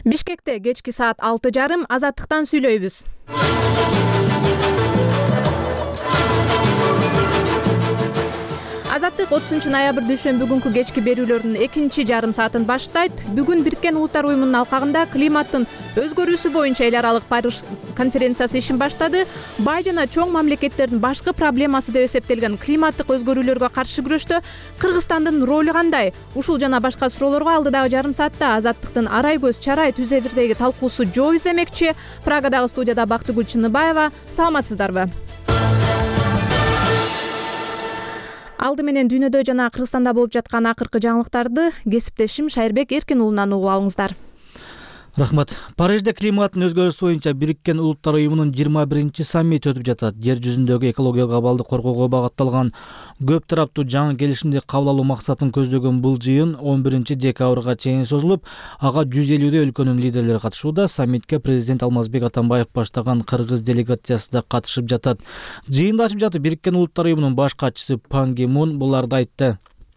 Бишкекте кечки саат 6:30 Азаттыктан сүйлөйбүз. Азаттык 30 ноябрь дүйшөмбү күнкү кечки берүүлөрдүн экинчи жарым саатын баштайт. Бүгүн Бириккен Улуттар уюмунун алкагында климаттын өзгөрүүсү боюнча эл аралык Париж конференциясы ишин баштады. Бай жана чоң мамлекеттердин башкы проблемасы деп эсептелген климаттык өзгөрүүлөргө каршы күрөштө Кыргызстандын ролу кандай? Ушул жана башка суроолорго алдыдагы жарым саатта Азаттыктын арай көз чарай түз эфирдеги талкуусу жооп излемекчи. Прагадагы студияда Бактыгүл Чыныбаева. Саламатсыздарбы? Алды менен дүйнөдө жана Кыргызстанда болуп жаткан акыркы жаңылыктарды кесиптешим Шайырбек Эркин уулунан угуп алыңыздар. Рахмат. Парижде климаттын өзгөрүүсү боюнча Бириккен Улуттар уюмунун 21 саммити өтүп жатат. Жер жүзүндөгү экологиялык абалды коргоого багытталган көп тараптуу жаңы келишимди кабыл алуу максатын көздөгөн бул жыйын 11 декабрга чейин созулуп, ага 150 өлкөнүн лидерлери катышууда. Саммитке президент Алмазбек Атамбаев баштаган кыргыз делегациясы да катышып жатат. Жыйынды ачып жатып Бириккен Улуттар уюмунун баш катчысы Пан Ги Мун буларды айтты.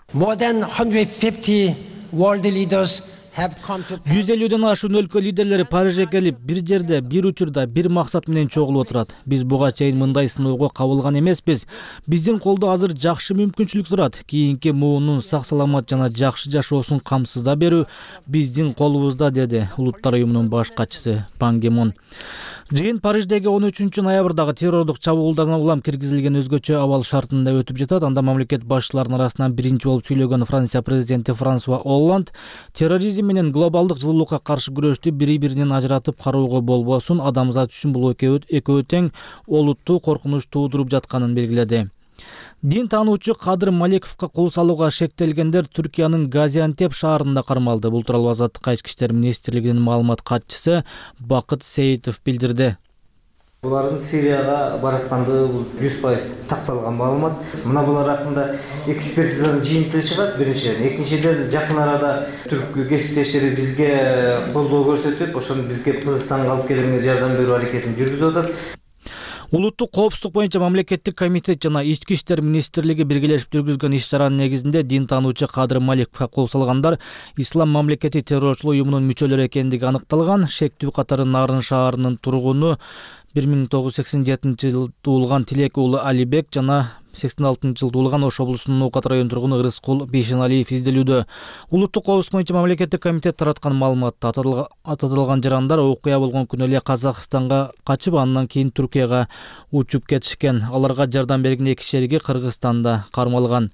150ден ашуун өлкө лидерлери Парижге келип, бир жерде, бир учурда, бир максат менен чогулуп отурат. Биз буга чейин мындай сыноого кабылган эмеспиз. Биздин колдо азыр жакшы мүмкүнчүлүк турат. Кийинки муунун сак-саламат жана жакшы жашоосун камсыздап берүү биздин колубузда, деди Улуттар уюмунун баш катчысы Пан Ги Мун. Жыйын Париждеги 13 ноябрдагы террордук чабуулдардан улам киргизилген өзгөчө абал шартында өтүп жатат. Анда мамлекет башчыларынын арасынан биринчи болуп сүйлөгөн Франция президенти Франсуа Олланд терроризм менен глобалдык жылуулукка каршы күрөштү бири-биринен ажыратып кароого болбосун, адамзат үчүн бул экөө тең олуттуу коркунуч туудуруп жатканын белгиледи. Дин таануучу Кадыр Малековго кол салууга шектелгендер Түркиянын Газиантеп шаарында кармалды. Бул тууралуу Азаттыкка Ички иштер министрлигинин маалымат катчысы Бакыт Сейитов билдирди. Булардын Сирияга бараткандыгы 100% такталган маалымат. Мына булар хакында экспертизанын жыйынтыгы чыгат биринчиден. Экинчиден жакын арада түрк кесиптештери бизге колдоо көрсөтүп, ошону бизге Кыргызстанга алып келүүгө жардам берүү аракетин жүргүзүп атат. Улуттук коопсуздук боюнча мамлекеттик комитет жана Ички иштер министрлиги биргелешип жүргүзгөн иш-чаранын негизинде дин таануучу Кадыр Малековго кол салгандар Ислам мамлекети террорчулук уюмунун мүчөлөрү экендиги аныкталган. Шектүү катары Нарын шаарынын тургуну 1987 туулган Тилек уулу Алибек жана 86 туулган Ош облусунун Нукат район тургуну Ырыскул Бейшеналиев изделүүдө. Улуттук коопсуздук боюнча мамлекеттик комитет тараткан маалыматта аталган жарандар окуя болгон күнү эле Казакстанга качып, андан кийин Түркияга учуп кетишкен. Аларга жардам берген эки шериги Кыргызстанда кармалган.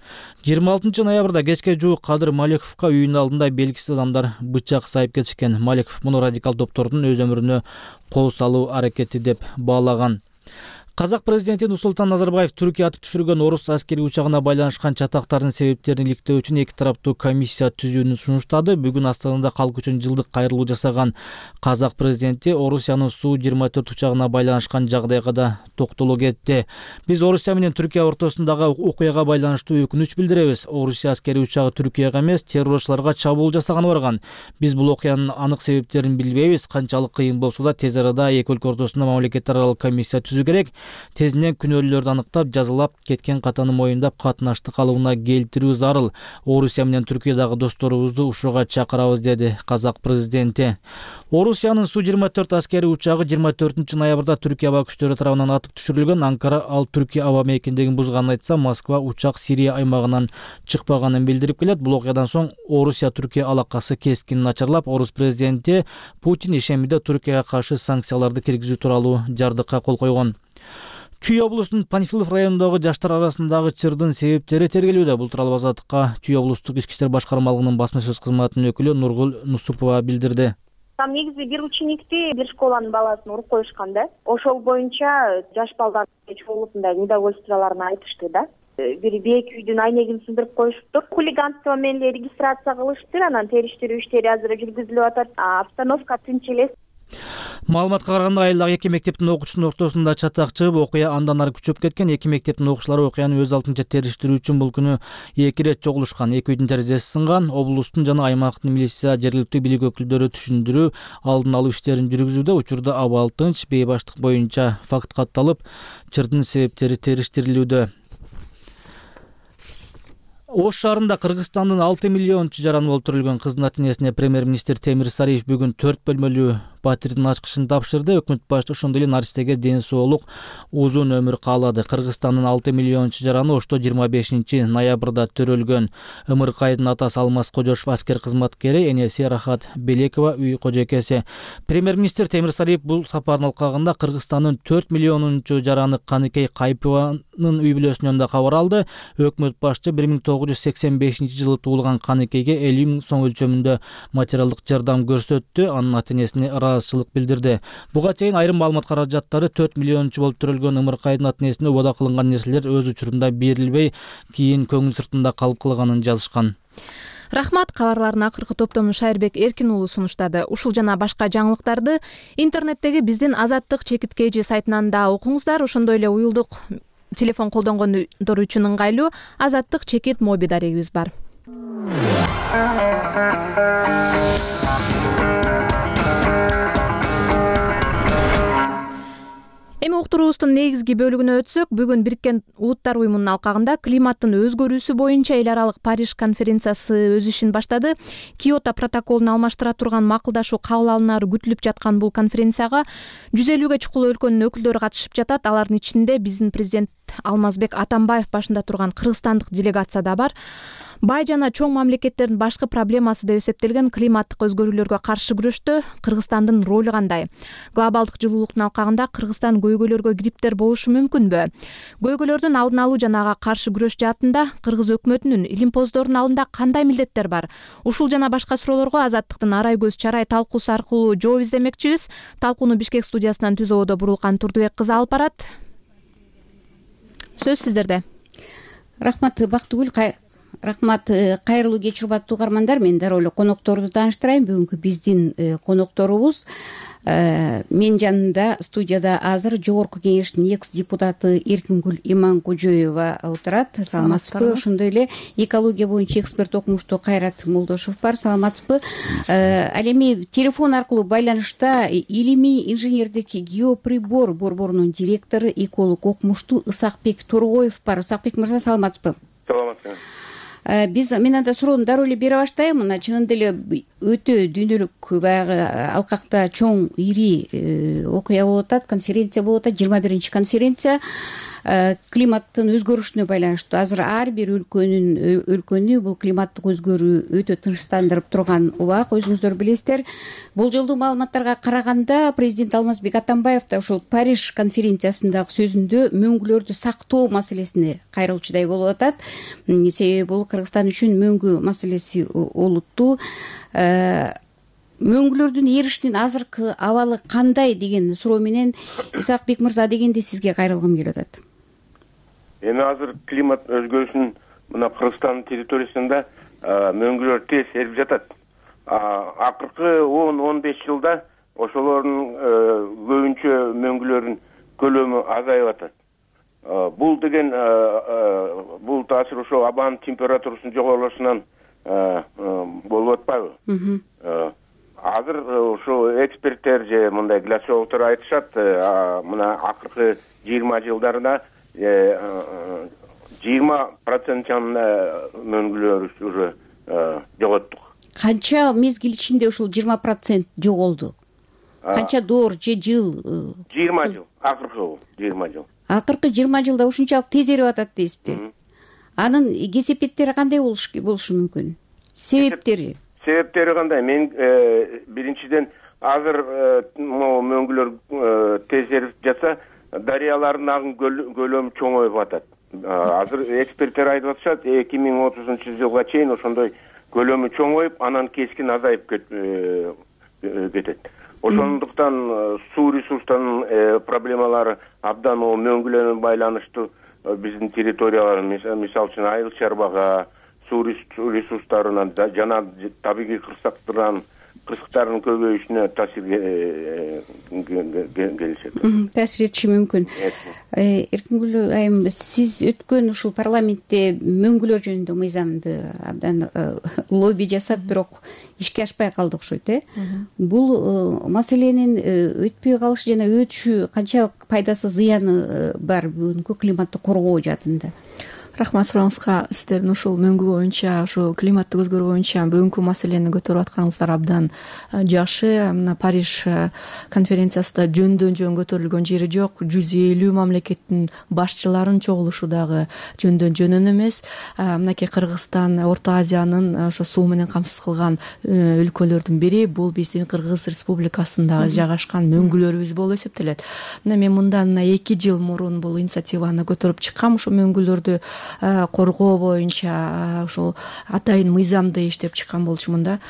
26 ноябрда кечке жуук Кадыр Малековго үйүнүн алдында белгисиз адамдар бычак сайып кетишкен. Малеков муну радикал топтордун өз өмүрүнө кол салуу аракети деп баалаган. Казак президенти Нурсултан Назарбаев Түркия атып түшүргөн орус аскери учагына байланышкан чатактардын себептерин иликтөө үчүн эки тараптуу комиссия түзүүнү сунуштады. Бүгүн Астанада калк үчүн жылдык кайрылуу жасаган Казак президенти Орусиянын Су-24 учагына байланышкан жагдайга да токтоло кетти. Биз Орусия менен Түркия ортосундагы окуяга байланыштуу өкүнүч билдиребиз. Орусия аскери учагы Түркияга эмес, террорчуларга чабуул жасаганы барган. Биз бул окуянын анык себептерин билбейбиз. Канчалык кыйын болсо да тез арада эки өлкө ортосунда мамлекеттер аралык комиссия түзүү керек. Тезинен күнөөлүүлөрдү аныктап, жазалап, кеткен катаны моюндап, катнашты калыбына келтирүү зарыл. Орусия менен Түркиядагы досторубузду ушуга чакырабыз, деди Казак президенти. Орусиянын Су-24 аскери учагы 24 ноябрда Түркия аба күчтөрү тарабынан атып түшүрүлгөн. Анкара ал Түркия аба мейкиндигин бузганын айтса, Москва учак Сирия аймагынан чыкпаганын билдирип келет. Бул окуядан соң Орусия-Түркия алакасы кескин начарлап, орус президенти Путин ишембиде Түркияга каршы санкцияларды киргизүү тууралуу жардыкка кол койгон. Чүй облусунун Панфилов районундагы жаштар арасындагы чырдын себептери тергелүүдө. Бул тууралуу Азаттыкка Чүй облустук ички иштер башкармалыгынын басма сөз кызматынын өкүлү Нургул Нусупова билдирди. Там негизи бир ученикти, бир школанын баласын уруп коюшкан да. Ошол боюнча жаш балдар чогулусунда недовольстволорун айтышты да. Бир бейик үйдүн айнегин сындырып коюшуптур. Хулиганство менен регистрация кылыштыр, анан териштирүү иштери азыр жүргүзүлүп атат. Обстановка тынч эле. Маалыматка караганда айылдагы эки мектептин окуучусунун ортосунда чатак чыгып, окуя андан ары күчөп кеткен. Эки мектептин окуучулары окуяны өз алдынча териштирүү үчүн бул күнү эки ирет чогулушкан. Эки үйдүн терезеси сынган. Облустун жана аймактын милиция, жергиликтүү бийлик өкүлдөрү түшүндүрүү, алдын алуу иштерин жүргүзүүдө. Учурда абал тынч, бейбаштык боюнча факт катталып, чырдын себептери териштирилүүдө. Ош шаарында Кыргызстандын 6 миллиончу жараны өлтүрүлгөн кыздын ата-энесине премьер-министр Темир Сариев бүгүн 4 бөлмөлүү батирдин ачкычын тапшырды. Өкмөт башчысы ошондой эле наристеге ден соолук, узун өмүр каалады. Кыргызстандын 6 миллиончу жараны Ошто 25 ноябрда төрөлгөн. Ымыркайдын атасы Алмаз Кожошов аскер кызматкери, энеси Рахат Белекова үй кожоекеси. Премьер-министр Темир Сариев бул сапардын алкагында Кыргызстандын 4 миллионунчу жараны Каныкей Кайпованын үй бүлөсүнөн да кабар алды. Өкмөт башчы 1985 жылы туулган Каныкейге 50 000 сом өлчөмүндө материалдык жардам көрсөттү. Анын ата-энесине ыраазычылык билдирди. Буга чейин айрым маалымат каражаттары 4 миллиончу болуп төрөлгөн Ымыркайдын ата-энесине убада кылынган нерселер өз учурунда берилбей, кийин көңүл сыртында калып калганын жазышкан. Рахмат. Кабарлардын акыркы топтомун Шайырбек Эркин уулу сунуштады. Ушул жана башка жаңылыктарды интернеттеги биздин Азаттык ЧКТ сайтынан да окуңуздар. Ошондой эле уюлдук телефон колдонгондор үчүн ыңгайлуу Азаттык ЧКТ моби дарегибиз бар. Эми уктуруубуздун негизги бөлүгүнө өтсөк, бүгүн Бириккен Улуттар уюмунун алкагында климаттын өзгөрүүсү боюнча эл аралык Париж конференциясы өз ишин баштады. Киото протоколун алмаштыра турган макулдашуу кабыл алынары күтүлүп жаткан бул конференцияга 150ге чукул өлкөнүн өкүлдөрү катышып жатат. Алардын ичинде биздин президент Алмазбек Атамбаев башында турган кыргызстандык делегация да бар. Бай жана чоң мамлекеттердин башкы проблемасы деп эсептелген климаттык өзгөрүүлөргө каршы күрөштө Кыргызстандын ролу кандай? Глобалдык жылуулуктун алкагында Кыргызстан көйгөйлөргө кириптер болушу мүмкүнбү? Көйгөйлөрдүн алдын алуу жана ага каршы күрөш жаатында Кыргыз өкмөтүнүн, илимпоздордун алдында кандай милдеттер бар? Ушул жана башка суроолорго Азаттыктын Арай көз чарай талкуусу аркылуу жооп издемекчибиз. Талкууну Бишкек студиясынан Түз ободо Бурулкан Турдубек кызы алып барат. Сөз сиздерде. Рахмат, Бактыгүл. Рахмат, кайрылуу кеч урматтуу угармандар. Мен дароо эле конокторду тааныштырайын. Бүгүнкү биздин конокторубуз мен жанымда студияда азыр Жогорку Кеңештин экс-депутаты Эркингүл Иманкожоева отурат. Саламатсызбы? Ошондой эле экология боюнча эксперт окумуштуу Кайрат Молдошев бар. Саламатсызбы? Ал эми телефон аркылуу байланышта илимий инженердик геоприбор борборунун директору, эколог окумуштуу Ысакбек Торгоев бар. Ысакбек мырза, саламатсызбы? Саламатсызбы. Мен анда суроону дароо эле бере баштайм. Мына чынында эле өтө дүйнөлүк баягы алкакта чоң ири окуя болуп атат, конференция болуп атат, 21-чи конференция климаттын өзгөрүшүнө байланыштуу. Азыр ар бир өлкөнү бул климаттык өзгөрүү өтө тынчтандырып турган убак, өзүңүздөр билесиздер. Болжолдуу маалыматтарга караганда президент Алмазбек Атамбаев да ошол Париж конференциясындагы сөзүндө мөңгүлөрдү сактоо маселесине кайрылчудай болуп атат. Себеби бул Кыргызстан үчүн мөңгү маселеси олуттуу. Мөңгүлөрдүн эришинин азыркы абалы кандай деген суроо менен Исакбек мырза дегенде сизге кайрылгым келип атат. Эми азыр климат өзгөрүшүнүн мына Кыргызстандын территориясында мөңгүлөр тез эрип жатат. Акыркы 10-15 жылда ошолордун көбүнчө мөңгүлөрдүн көлөмү азайып атат. Бул деген бул таасир ошо абанын температурасынын жогорулушунан болуп атпайбы? Азыр ошо эксперттер же мындай гляциологдор айтышат, мына акыркы 20 жылдарда 20% мөңгүлөр уже жоготтук. Канча мезгил ичинде ушул 20% жоголду? Канча доор же жыл? 20 жыл, акыркы 20 жыл. Акыркы 20 жылда ушунчалык тез эрип атат дейсизби? Анын кесепеттери кандай болушу мүмкүн? Себептери кандай? Мен биринчиден азыр мөңгүлөр тез эрип жатса, дарыялардын агын көлөмү чоңоюп атат. Азыр эксперттер айтып атышат, 2030 жылга чейин ошондой көлөмү чоңоюп, анан кескин азайып кетет. Ошондуктан суу ресурстарынын проблемалары абдан мөңгүлөрүнө байланыштуу. Биздин территориялар, мисалы үчүн Айыл чарбага, суу ресурстарына жана табигый кырсыктардын көбөйүшүнө таасир келишет. Таасир этиши мүмкүн. Эркингүл айым, сиз өткөн ушул парламентте мөңгүлөр жөнүндө мыйзамды абдан лобби жасап, бирок ишке ашпай калды окшойт, Бул маселенин өтпөй калышы жана өтүшү канчалык пайдасы, зыяны бар бүгүнкү климатты коргоо жаатында? Рахмат сурооңузга. Сиздердин ушул мөңгү боюнча, ушу климаттык өзгөрүү боюнча бүгүнкү маселени көтөрүп атканыңыздар абдан жакшы. Мына Париж конференциясында жөндөн жөн көтөрүлгөн жери жок. 150 мамлекеттин башчыларынын чогулушу дагы жөндөн жөн эмес. Мынакей Кыргызстан Орто Азиянын ошо суу менен камсыз кылган өлкөлөрдүн бири. Бул биздин Кыргыз Республикасындагы жайгашкан мөңгүлөрүбүз болуп эсептелет. Мен мындан 2 жыл мурун бул инициативаны көтөрүп чыккам. Ошо мөңгүлөрдү коргоо боюнча ушул атайын мыйзамды иштеп чыккан болчумун да.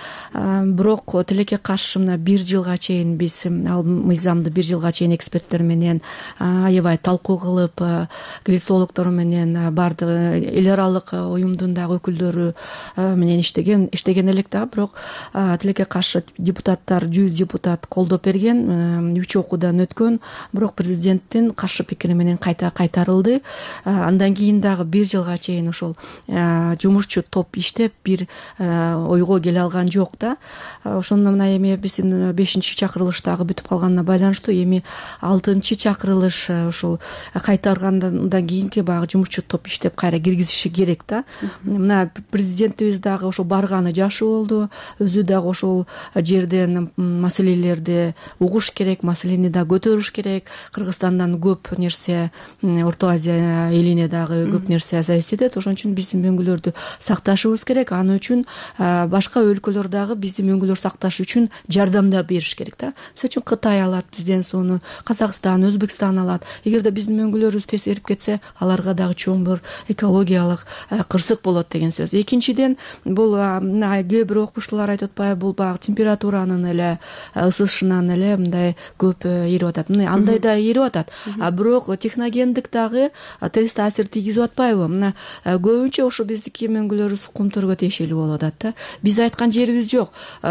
Бирок тилекке каршы мына 1 жылга чейин биз ал мыйзамды 1 жылга чейин эксперттер менен аябай талкуу кылып, глицологдор менен бардыгы эл аралык уюмдун дагы өкүлдөрү менен иштеген элек да. Бирок тилекке каршы депутаттар 100 депутат колдоп берген, 3 окуудан өткөн. Бирок президенттин каршы пикири менен кайта кайтарылды. Андан кийин дагы 1 жылга чейин ошол жумушчу топ иштеп бир ойго келе алган жок да. Ошондо мына эми биздин 5-чакырылыштагы бүтүп калганына байланыштуу эми 6-чакырылыш ушул кайтаргандан кийинки баягы жумушчу топ иштеп кайра киргизиши керек да. Мына президентибиз дагы ошо барганы жакшы болду. Өзү дагы ошол жерден маселелерди угуш керек, маселени да көтөрүш керек. Кыргызстандан көп нерсе, Орто Азия элине дагы көп нерсе зависит этет. Ошон үчүн биздин мөңгүлөрдү сакташыбыз керек. Аны үчүн башка өлкөлөр дагы биздин мөңгүлөр сакташ үчүн жардамда бериш керек да. Мисалы үчүн Кытай алат бизден сууну, Казакстан, Өзбекстан алат. Эгерде биздин мөңгүлөрүбүз тескерип кетсе, аларга дагы чоң бир экологиялык кырсык болот деген сөз. Экинчиден, бул кээ бир окумуштуулар айтып атпайбы, бул баягы температуранын эле ысышынан эле мындай көп эрип атат. Мына андай да эрип атат. Бирок техногендик дагы терс таасир тийгизип атпайбы? Мына көбүнчө ошо биздики мөңгүлөрүбүз кумторго тиешелүү болуп атат да. Биз айткан жерибиз жок.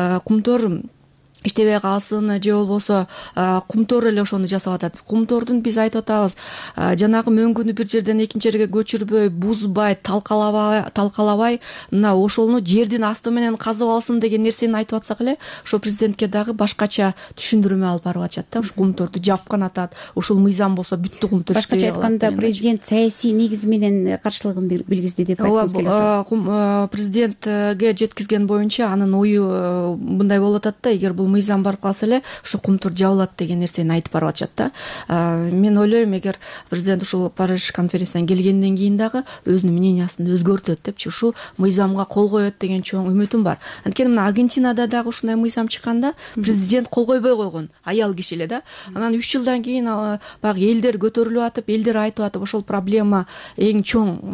Кумтор иштебей калсын же болбосо кумтор эле ошону жасап атат. Кумтордун биз айтып атабыз, жанагы мөңгүнү бир жерден экинчи жерге көчүрбөй, бузбай, талкалабай, мына ошону жердин асты менен казып алсын деген нерсени айтып атсак эле, ошо президентке дагы башкача түшүндүрмө алып барып атышат да. Ушу кумторду жапкан атат. Ушул мыйзам болсо бүттү кумтор иштебей калат. Башкача айтканда, президент саясий негиз менен каршылыгын билгизди деп айткыбыз келип атат. Президентке жеткизген боюнча анын ою мындай болуп атат да, эгер бул мыйзам барып калса эле ушу кумтур жабылат деген нерсени айтып барып атышат да. Мен ойлойм, эгер президент ушул Париж конференциясынан келгенден кийин дагы өзүнүн мнениясын өзгөртөт депчи, ушул мыйзамга кол коет деген чоң үмүтүм бар. Анткени мына Аргентинада дагы ушундай мыйзам чыкканда президент кол койбой койгон, аял киши эле да. Анан 3 жылдан кийин баягы элдер көтөрүлүп атып, элдер айтып атып, ошол проблема эң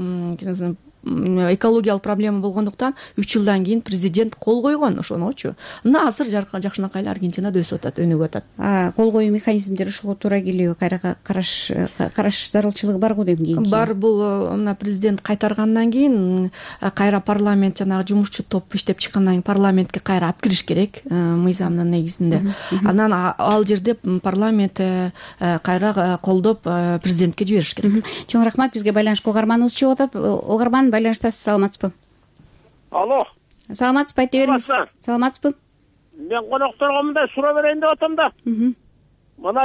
чоң экологиялык проблема болгондуктан 3 жылдан кийин президент кол койгон ошоночу. Мына азыр жакшынакай эле Аргентинада өсүп атат, өнүгүп атат. Кол коюу механизмдери ушуга туура келиби? Кайра караш зарылчылыгы барбы деп кийинки? Бар, бул мына президент кайтаргандан кийин кайра парламент жанагы жумушчу топ иштеп чыккандан кийин парламентке кайра алып кириш керек мыйзамдын негизинде. Анан ал жерде парламент кайра колдоп президентке жибериш керек. Чоң рахмат. Бизге байланышка угарманыбыз чыгып атат. Угарман, байланыштасыз, саламатсызбы? Алло. Саламатсызбы, айта бериңиз. Саламатсызбы? Мен конокторго мындай суроо берейин деп атам да. Мына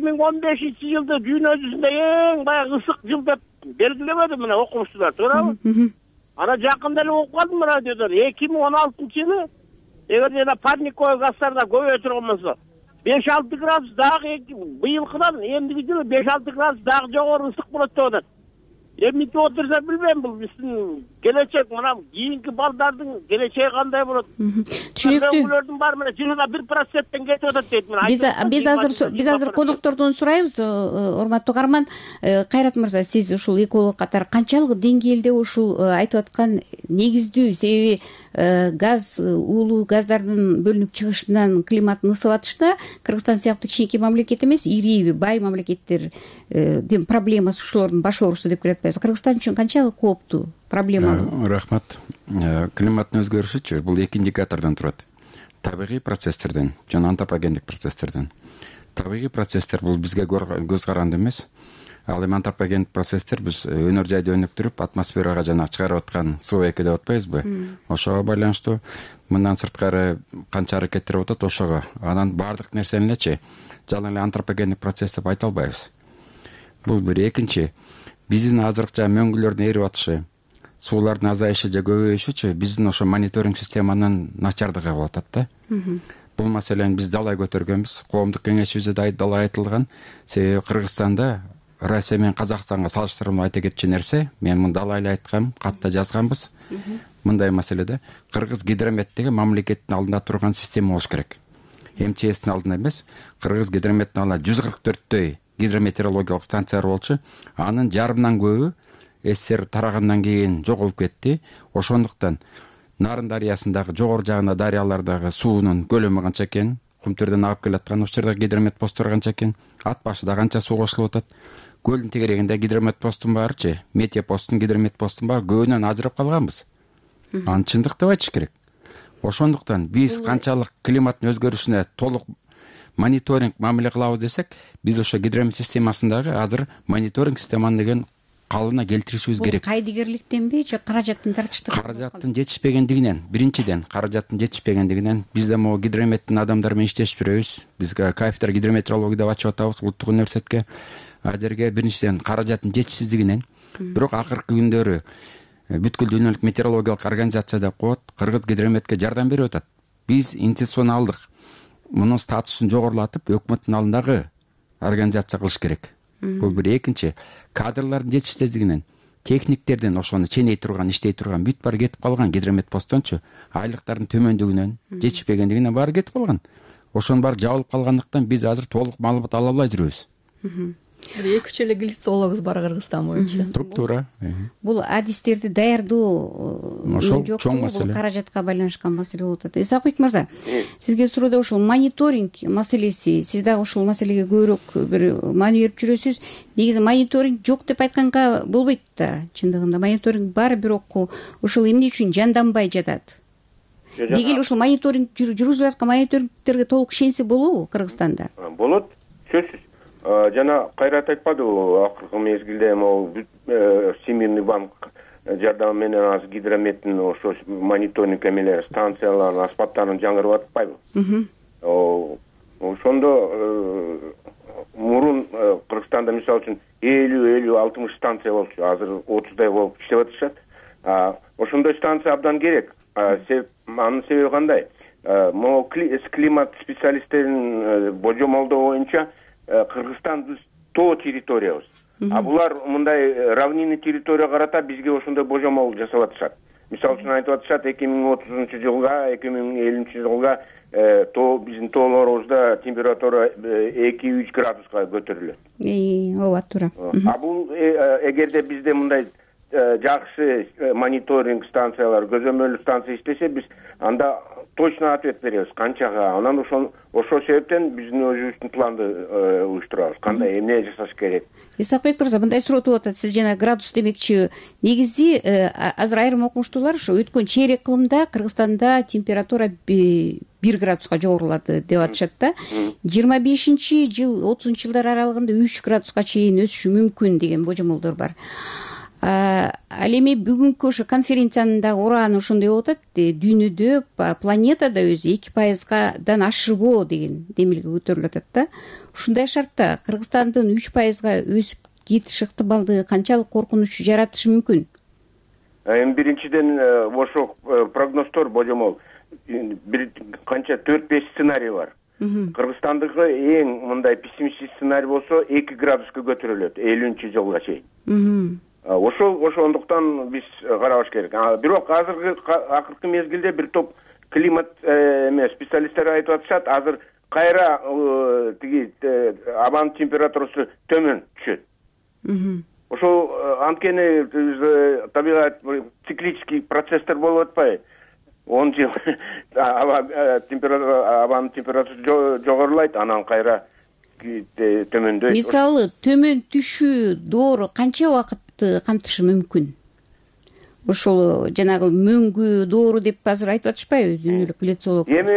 2015-жылды дүйнө жүзүндө эң баягы ысык жыл деп белгилебеди мына окумуштуулар, туурабы? Ана жакында эле окуп калдым радиодон. 2016-жылы эгер жана парниковый газдар көбөйө турган болсо 5-6 градус дагы быйылкыдан эмдиги жылы 5-6 градус дагы жогору ысык болот деп атат. Эмнеге отурса билбейм, бул биздин келечек, мына кийинки балдардын келечеги кандай болот? Түшүнүктүү. Булардын баары менен жылына 1%тен кетип атат дейт мына. Биз азыр коноктордон сурайбыз. Урматтуу угарман, Кайрат мырза, сиз ушул эколог катары канчалык деңгээлде ушул айтып аткан негиздүү себеби газ, уулуу газдардын бөлүнүп чыгышынан климаттын ысып атышына Кыргызстан сыяктуу кичинекей мамлекет эмес, ири бай мамлекеттердин проблемасы ушулордун баш оорусу деп келет. Кыргызстан үчүн канчалык кооптуу, проблемалуу? Рахмат. Климаттын өзгөрүшүчү бул 2 индикатордон турат. Табигый процесстерден жана антропогендик процесстерден. Табигый процесстер бул бизге көз каранды эмес. Ал эми антропогендик процесстер биз өнөр жайды өнүктүрүп атмосферага жана чыгарып аткан СО2 деп атпайбызбы? Ошого байланыштуу. Мындан сырткары канча аракеттер атат ошого. Анан баардык нерсени элечи жалаң эле антропогендик процесс деп айта албайбыз. Бул бир. Экинчи, биздин азыркы мөңгүлөрдүн эрип атышы, суулардын азайышы же көбөйүшүчү биздин ошо мониторинг системанын начардыгы болуп атат да. Бул маселени биз далай көтөргөнбүз. Коомдук кеңешибизде да далай айтылган. Себеби Кыргызстанда Россия менен Казакстанга салыштырмалуу айта кетчү нерсе, мен муну далай эле айткам, катта жазганбыз. Мындай маселеде Кыргыз гидромет деген мамлекеттин алдында турган система болуш керек. МЧСтин алдында эмес, Кыргыз гидрометтин алдында 144 гидрометеорологиялык станциялар болчу. Анын жарымынан көбү СССР тарагандан кийин жоголуп кетти. Ошондуктан Нарын дарыясындагы жогору жагында дарыялардагы суунун көлөмү канча экен, Кумтөрдөн агып келаткан ошол жерде гидромет посттор канча экен, ат башыда канча суу кошулуп атат. Көлдүн тегерегинде гидромет посттун барычы, метео посттун, гидромет посттун баары көбүнөн ажырап калганбыз. Аны чындык деп айтыш керек. Ошондуктан биз канчалык климаттын өзгөрүшүнө толук мониторинг мамиле кылабыз десек, биз ошо гидромет системасындагы азыр мониторинг системаны деген калыбына келтиришибиз керек. Бул кайдыгерликтенби же каражаттын тартыштыгы? Каражаттын жетишпегендигинен, биринчиден каражаттын жетишпегендигинен. Бизде могу гидрометтин адамдары менен иштешип жүрөбүз. Бизге кафедра гидрометеорология деп ачып атабыз улуттук университетке. А жерге биринчиден каражаттын жетишсиздигинен. Бирок акыркы күндөрү бүткүл дүйнөлүк метеорологиялык организация деп коет, Кыргыз гидрометке жардам берип атат. Биз институционалдык мунун статусун жогорулатып, өкмөттүн алдындагы организация кылыш керек. Бул бир. Экинчи, кадрлардын жетишсиздигинен, техниктерден ошону ченей турган, иштей турган бүт баары кетип калган гидромет посттончу, айлыктардын төмөндүгүнөн, жетишпегендигинен баары кетип калган. Ошонун баары жабылып калгандыктан биз азыр толук маалымат ала албай жүрөбүз. 2-3 эле лицологубуз бар Кыргызстан боюнча. Туура. Бул адистерди даярдоо ошол чоң маселе. Бул каражатка байланышкан маселе болуп атат. Исакбек мырза, сизге суроодо ушул мониторинг маселеси, сиз дагы ушул маселеге көбүрөөк бир маани берип жүрөсүз. Негизи мониторинг жок деп айтканга болбойт да. Чындыгында мониторинг бар, бирок ушул эмне үчүн жанданбай жатат? Деги эле ушул мониторинг жүргүзүлүп аткан мониторингтерге толук ишенсе болобу Кыргызстанда? Болот, сөзсүз. Жана кайрат айтпадыбы, акыркы мезгилде могу Всемирный банк жардамы менен азыр гидрометтин ошо мониторинг эмелери, станциялардын аспаптарын жаңырып атпайбы? Ошондо мурун Кыргызстанда мисалы үчүн 50-60 станция болчу, азыр 30дай болуп иштеп атышат. Ошондой станция абдан керек. Анын себеби кандай? Могу климат специалисттеринин божомолдоо боюнча Кыргызстан биз тоо территориябыз. А булар мындай равнинный территория карата бизге ошондой божомол жасап атышат. Мисалы үчүн айтып атышат 2030-жылга, 2050 жылга биздин тоолорубузда температура 2-3 градуска көтөрүлөт. Ооба, туура. А бул эгерде бизде мындай жакшы мониторинг станциялар, көзөмөлдүү станция иштесе, биз анда точно ответ беребиз канчага. Анан ошол себептен биздин өзүбүздүн планды уюштурабыз. Кандай эмне жасаш керек? Исакбек мырза, мындай суроо тууп атат. Сиз жана градус демекчи. Негизи азыр айрым окумуштуулар ошо өткөн чейрек кылымда Кыргызстанда температура 1 градуска жогорулады деп атышат да. 25-жыл, 30-жылдар аралыгында 3 градуска чейин өсүшү мүмкүн деген божомолдор бар. Ал эми бүгүнкү ошо конференциянын да урааны ошондой болуп атат. Дүйнөдө, планетада өзү 2%дан ашырбоо деген демилге көтөрүлүп атат да. Ушундай шартта Кыргызстандын 3%га өсүп кетиш ыктымалдыгы канчалык коркунуч жаратышы мүмкүн? Эми биринчиден ошо прогноздор божомол бир канча 4-5 сценарий бар. Кыргызстандыкы эң мындай пессимистик сценарий болсо 2 градуска көтөрүлөт 50-жылга чейин. Ошондуктан биз карабаш керек. Бирок акыркы мезгилде бир топ климат специалисттер айтып атышат, азыр кайра тиги абанын температурасы төмөн түшөт. Ошол анткени табигат циклический процесстер болуп атпайбы? 10 жыл абанын температурасы жогорулайт, анан кайра төмөндөйт. Мисалы, төмөн түшүү доору канча убакытты камтышы мүмкүн? Ошол жанагы мөңгү доору деп азыр айтып атышпайбы дүйнөлүк климатолог? Эми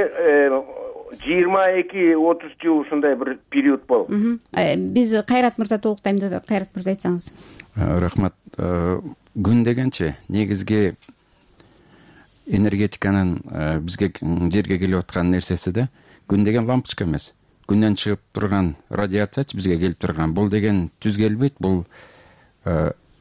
22-30 жыл ушундай бир период болуп. Биз Кайрат мырза толуктайм деп атат. Кайрат мырза айтсаңыз. Рахмат. Күн дегенче негизги энергетиканын бизге жерге келип аткан нерсеси да күн деген лампочка эмес. Күндөн чыгып турган радиациячы бизге келип турган. Бул деген түз келбейт. Бул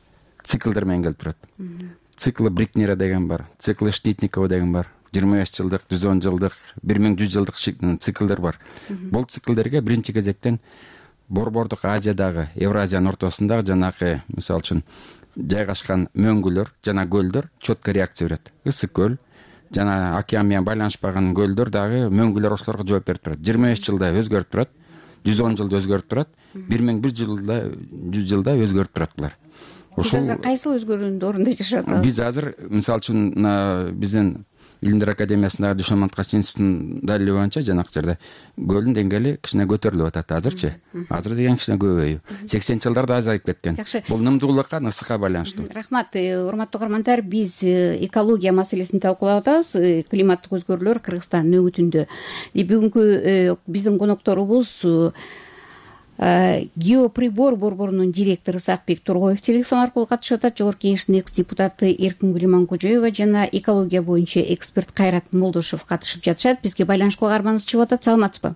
циклдер менен келип турат. Циклы Брикнера деген бар, циклы Штитникова деген бар. 25 жылдык, 110 жылдык, 1100 жылдык циклдер бар. Бул циклдерге биринчи кезектен Борбордук Азиядагы, Евразиянын ортосундагы жанагы, мисалы үчүн, жайгашкан мөңгүлөр жана көлдөр четко реакция берет. Ысык көл жана океан менен байланышпаган көлдөр дагы мөңгүлөр ошолорго жооп берип турат. 25 жылда өзгөрүп турат, 110 жылда өзгөрүп турат, 1100 жылда өзгөрүп турат булар. Ошол кайсыл өзгөрүүнүн орунда жашап атабыз? Биз азыр мисалы үчүн биздин Илимдер академиясындагы Дүйшөн Манткач институтунун далили боюнча жанакы жерде көлдүн деңгээли кичине көтөрүлүп атат азырчы. Азыр деген кичине көбөйүү. 80 жылдарда азайып кеткен. Бул нымдуулукка, ысыкка байланыштуу. Рахмат, урматтуу угармандар, биз экология маселесин талкуулап атабыз. Климаттык өзгөрүүлөр Кыргызстандын өгүтүндө. Бүгүнкү биздин конокторубуз Геоприбор борборунун директору Сакбек Тургоев телефон аркылуу катышып атат. Жогорку Кеңештин экс-депутаты Эркингүл Иманкожоева жана экология боюнча эксперт Кайрат Молдошев катышып жатышат. Бизге байланышка каарманыбыз чыгып атат. Саламатсызбы?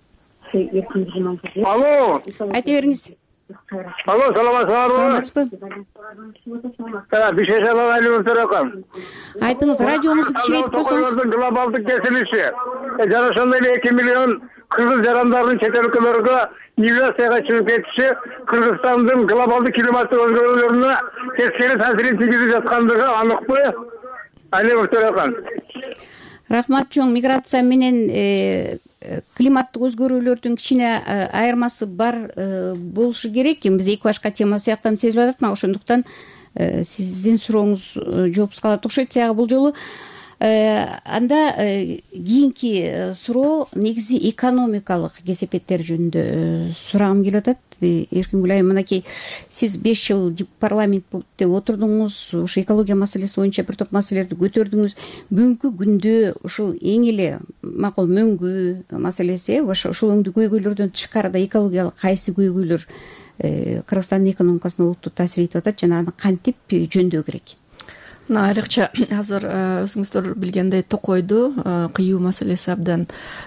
Алло. Айта бериңиз. Алло, Саламатсызбы? Бишешалан айланып Айтыңыз, радиомузду кичирейтип койсоңуз. Глобалдык кесилиши. Жана ошондой эле 2 миллион кыргыз жарандардын чет өлкөлөргө миграцияга чыгып кетиши Кыргызстандын глобалдык климаттык өзгөрүүлөрүнө тескери таасирин тийгизип жаткандыгы аныкпы? Айланып турган. Рахмат чоң. Миграция менен климаттык өзгөрүүлөрдүн кичине айырмасы бар болушу керек. Биз эки башка тема сыяктан сезилип атат. Мына ошондуктан сиздин сурооңуз жоопсуз калат окшойт сага бул жолу. Анда кийинки суроо негизи экономикалык кесепеттер жөнүндө сурагым келип атат. Эркингүл айым, мынакей сиз 5 жыл парламентте отурдуңуз, ошо экология маселеси боюнча бир топ маселелерди көтөрдүңүз. Бүгүнкү күндө ушул эң эле макул мөңгү маселеси, ушул өңдүү көйгөйлөрдөн тышкарыда экологиялык кайсы көйгөйлөр Кыргызстандын экономикасына олуттуу таасир этип атат жана аны кантип жөндөй керек? Айрыкча азыр өзүңүздөр билгендей токойду кыюу маселеси абдан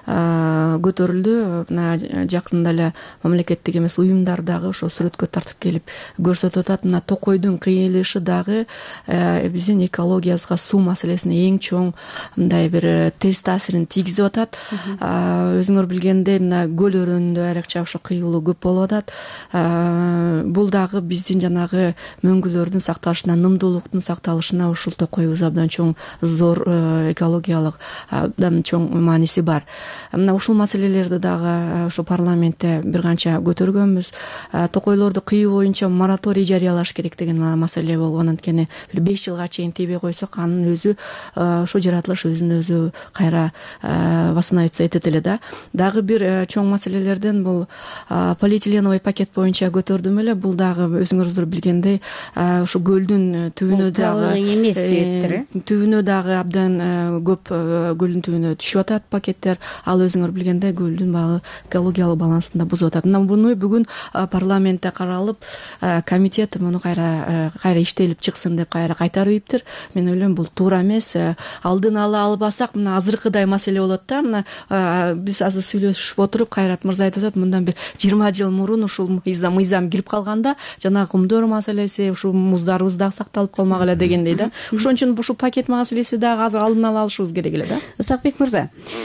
көтөрүлдү. Мына жакында эле мамлекеттик эмес уюмдар дагы ошо сүрөткө тартып келип көрсөтүп атат. Мына токойдун кыйылышы дагы биздин экологиябызга, суу маселесине эң чоң мындай бир терс таасирин тийгизип атат. Өзүңөр билгендей мына көл өрөөнүндө айрыкча ошо кыюулуу көп болуп атат. Бул дагы биздин жанагы мөңгүлөрдүн сакталышына, нымдуулуктун сакталышына ушул токойубуз абдан чоң зор экологиялык абдан чоң мааниси бар. Мына ушул маселелерди дагы ошо парламентте бир канча көтөргөнбүз. Токойлорду кыюу боюнча мораторий жарыялаш керек деген маселе болгон. Анткени бир 5 жылга чейин тийбей койсок, анын өзү ошо жаратылыш өзүн өзү кайра восстановиться этет эле да. Дагы бир чоң маселелерден бул полиэтиленовый пакет боюнча көтөрдүм эле. Бул дагы өзүңүздөр билгендей ушу көлдүн түбүнө дагы түбүнө дагы абдан көп көлдүн түбүнө түшүп атат пакеттер. Ал өзүңөр билгендей көлдүн багы экологиялык балансында бузуп атат. Муну бүгүн парламентте каралып, комитет муну кайра иштелип чыксын деп кайтарып ийиптир. Мен ойлойм бул туура эмес. Алдын ала албасак, мына азыркыдай маселе болот да. Мына биз азыр сүйлөшүп отуруп, Кайрат мырза айтып атат, мындан бир 20 жыл мурун ушул мыйзам кирип калганда, жана кумдор маселеси, ушул муздарыбыз дагы сакталып калмак эле дегендей да. Ошон үчүн ушул пакет маселеси дагы азыр алдын ала алышыбыз керек эле да. Сакбек мырза,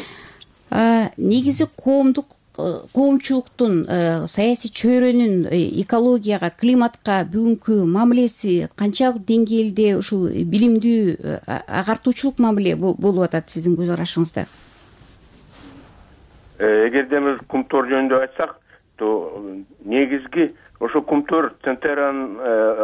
негизи коомчулуктун саясий чөйрөнүн экологияга, климатка бүгүнкү мамилеси канчалык деңгээлде ушул билимдүү агартуучулук мамиле болуп атат сиздин көз карашыңызда? Эгерде биз кумтор жөнүндө айтсак, то негизги ошо кумтор Центеранын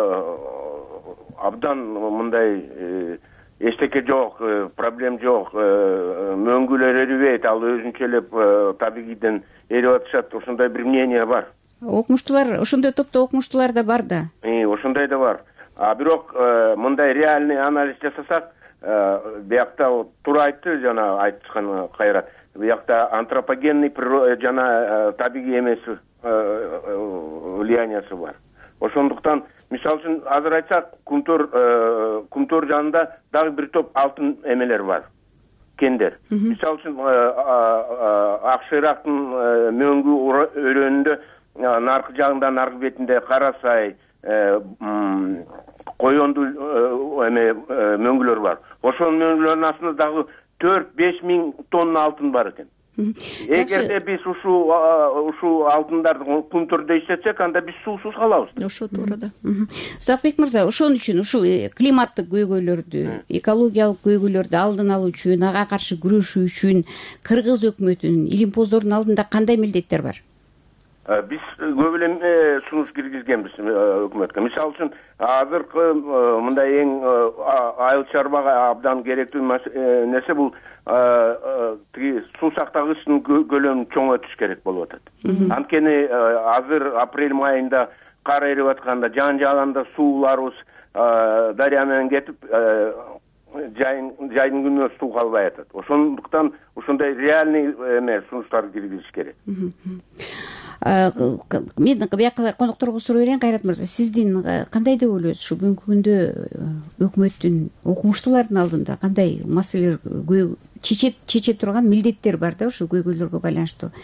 абдан мындай эчтеке жок, проблем жок, мөңгүлөр эрибейт, ал өзүнчө эле табигыйден эрип атышат, ошондой бир мнение бар. Окумуштуулар, ошондой топто окумуштуулар да бар да. Ошондой да бар. Бирок мындай реальный анализ жасасак, биякта туура айтты жана айткан Кайрат. Биякта антропогенный жана табигый эмес влияниясы бар. Ошондуктан мисалы үчүн азыр айтсак, кумтор жанында дагы бир топ алтын эмелер бар, кендер. Мисалы үчүн Акшырактын мөңгү өрөөнүндө наркы жагында, наркы бетинде Кара Сай, коёнду эме мөңгүлөр бар. Ошонун мөңгүлөрүнүн астында дагы 4-5 миң тонна алтын бар экен. Эгерде биз ушу алтындарды кумтурда иштетсек, анда биз суусуз калабыз. Ошо туура да. Сакбек мырза, ошон үчүн ушул климаттык көйгөйлөрдү, экологиялык көйгөйлөрдү алдын алуу үчүн, ага каршы күрөшүү үчүн Кыргыз өкмөтүнүн, илимпоздордун алдында кандай милдеттер бар? Биз көп эле сунуш киргизгенбиз өкмөткө. Мисалы үчүн азыркы мындай эң айыл чарбага абдан керектүү нерсе бул тиги суу сактагычтын көлөмүн чоңойтуш керек болуп атат. Анткени азыр апрель майында кар эрип атканда жан жааланда сууларыбыз дарыя менен кетип жайдын күнүнө суу калбай атат. Ошондуктан ушундай реальный сунуштарды киргизиш керек. Мен бияка конокторго суроо берейин, Кайрат мырза, сиздин кандай деп ойлойсуз? Ушу бүгүнкү күндө өкмөттүн, окумуштуулардын алдында кандай маселелер чече турган милдеттер бар да ушу көйгөйлөргө байланыштуу?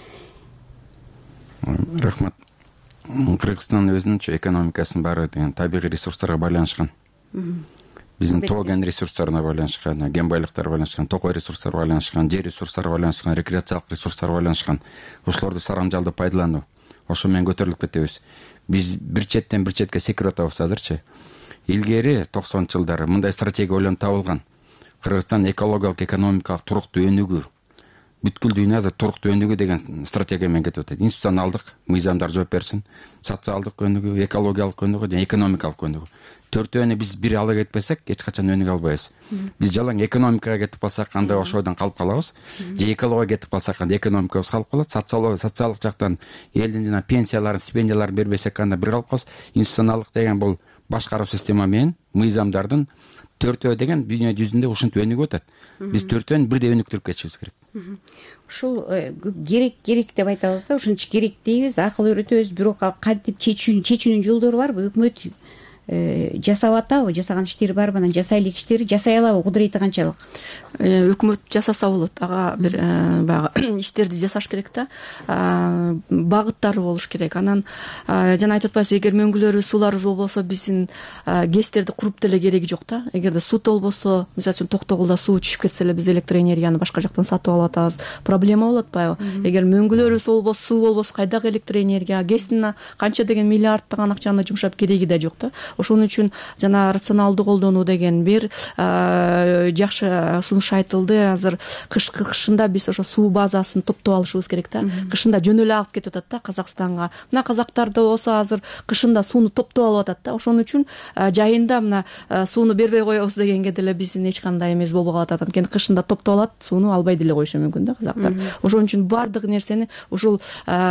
Рахмат. Кыргызстан өзүнүн экономикасынын баары деген табигый ресурстарга байланышкан. Биздин тоо кен ресурстарына байланышкан, кен байлыктары байланышкан, токой ресурстар байланышкан, жер ресурстары байланышкан, рекреациялык ресурстар байланышкан. Ошолорду сарамжалдап пайдалануу. Ошо менен көтөрүлүп кетебиз. Биз бир четтен бир четке секирип атабыз азырчы. Илгери 90-жылдары мындай стратегия ойлонуп табылган. Кыргызстан экологиялык, экономикалык туруктуу өнүгүү, бүткүл дүйнөдө туруктуу өнүгүү деген стратегия менен кетип атат. Институционалдык мыйзамдар жооп берсин, социалдык өнүгүү, экологиялык өнүгүү жана экономикалык өнүгүү. Төртөөнү биз бир ала кетпесек, эч качан өнүгө албайбыз. Биз жалаң экономикага кетип калсак, анда ошодон калып калабыз. Же экологияга кетип калсак, анда экономикабыз калып калат. Социалдык жактан элдин жана пенсияларын, стипендияларын бербесек, анда бир калып калабыз. Институционалдык деген бул башкаруу система менен мыйзамдардын төртөө деген дүйнө жүзүндө ушинтип өнүгүп атат. Биз төртөөнү бирдей өнүктүрүп кетишибиз керек. Ушул керек деп айтабыз да, ушунча керек дейбиз, акыл үйрөтөбүз, бирок кантип чечүүнүн жолдору барбы? Өкмөт жасап атабы, жасаган иштери барбы, анан жасайлык иштери жасай алабы, кудурети канчалык? Өкмөт жасаса болот, ага бир баягы иштерди жасаш керек да, багыттары болуш керек. Анан жана айтып атпайсызбы, эгер мөңгүлөрүбүз, сууларыбыз болбосо, биздин гэстерди куруп деле кереги жок да. Эгерде суу болбосо, мисалы үчүн Токтогулда суу түшүп кетсе эле, биз электроэнергияны башка жактан сатып алып атабыз, проблема болот атпайбы? Эгер мөңгүлөрүбүз болбосо, суу болбосо, кайдагы электроэнергия, гэстин канча деген миллиарддаган акчаны жумшап кереги да жок да. Ошон үчүн жана рационалдуу колдонуу деген бир жакшы сунуш айтылды. Азыр кышында биз ошо суу базасын топтоп алышыбыз керек да. Кышында жөн эле алып кетип атат да Казакстанга. Мына казактарда болсо азыр кышында сууну топтоп алып атат да. Ошон үчүн жайында мына сууну бербей коебуз дегенге деле биздин эч кандай эмес болбой калат. Анткени кышында топтоп алат, сууну албай деле коюшу мүмкүн да казактар. Ошон үчүн баардык нерсени ушул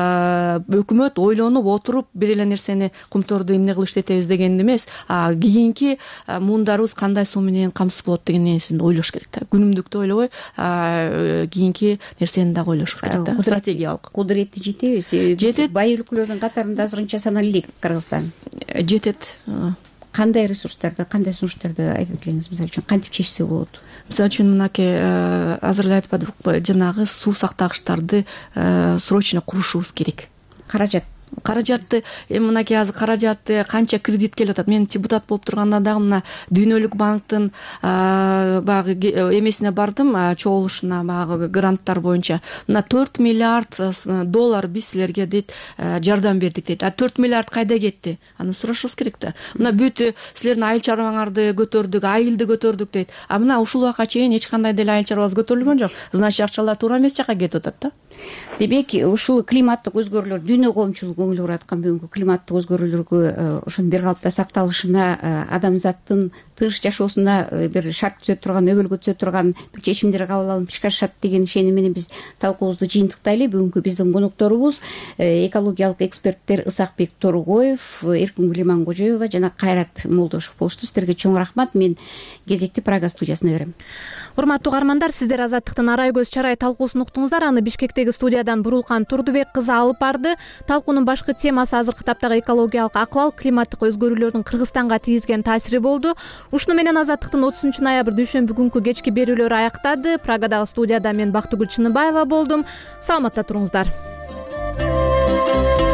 өкмөт ойлонуп отуруп бир эле нерсени кумторду эмне кылып иштетебиз дегенди эмес, кийинки муундарыбыз кандай суу менен камсыз болот деген нерсени ойлош керек да. Күнүмдүктү ойлобой, кийинки нерсени дагы ойлош керек да. Стратегиялык. Кудурети жетеби? Жетет. Бай өлкөлөрдүн катарында азырынча саналып элек Кыргызстан. Жетет. Кандай ресурстарды, кандай сунуштарды айтып элеңиз, мисалы үчүн кантип чечсе болот? Мисалы үчүн мынакей азыр эле айтпадыкпы, жанагы суу сактагычтарды срочно курушубуз керек. Каражатты мынакей азыр каражатты канча кредит келип атат. Мен депутат болуп турганда дагы мына Дүйнөлүк банктын баягы эмесине бардым, чогулушуна, баягы гранттар боюнча. Мына 4 миллиард доллар биз силерге дейт жардам бердик дейт. 4 миллиард кайда кетти? Аны сурашыбыз керек да. Мына бүт силердин айыл чарбаңарды көтөрдүк, айылды көтөрдүк дейт. Мына ушул убакка чейин эч кандай деле айыл чарбабыз көтөрүлгөн жок. Значит, акчалар туура эмес жакка кетип атат да. Демек, ушул климаттык өзгөрүүлөр, дүйнө коомчулугу көңүл бураткан бүгүнкү климаттык өзгөрүүлөргө ошонун бир калыпта сакталышына, адамзаттын тыныч жашоосуна бир шарт түзө турган, өбөлгө түзө турган бир чечимдер кабыл алынып чыгарышат деген ишеним менен биз талкуубузду жыйынтыктайлы. Бүгүнкү биздин конокторубуз экологиялык эксперттер Ысакбек Торгоев, Эркин Кулейман-Кожоева жана Кайрат Молдошев болушту. Сиздерге чоң рахмат. Мен кезекти Прага студиясына берем. Урматтуу каармандар, сиздер Азаттыктын Арай көз чарай талкуусун уктуңуздар. Аны Бишкектеги студиядан Бурулкан Турдубек кызы алып барды. Талкуунун башкы темасы азыркы таптагы экологиялык акыбал, климаттык өзгөрүүлөрдүн Кыргызстанга тийгизген таасири болду. Ушуну менен Азаттыктын 30-ноябрь дүйшөмбү күнкү кечки берүүлөрү аяктады. Прагадагы студияда мен Бактыгүл Чыныбаева болдум. Саламатта туруңуздар.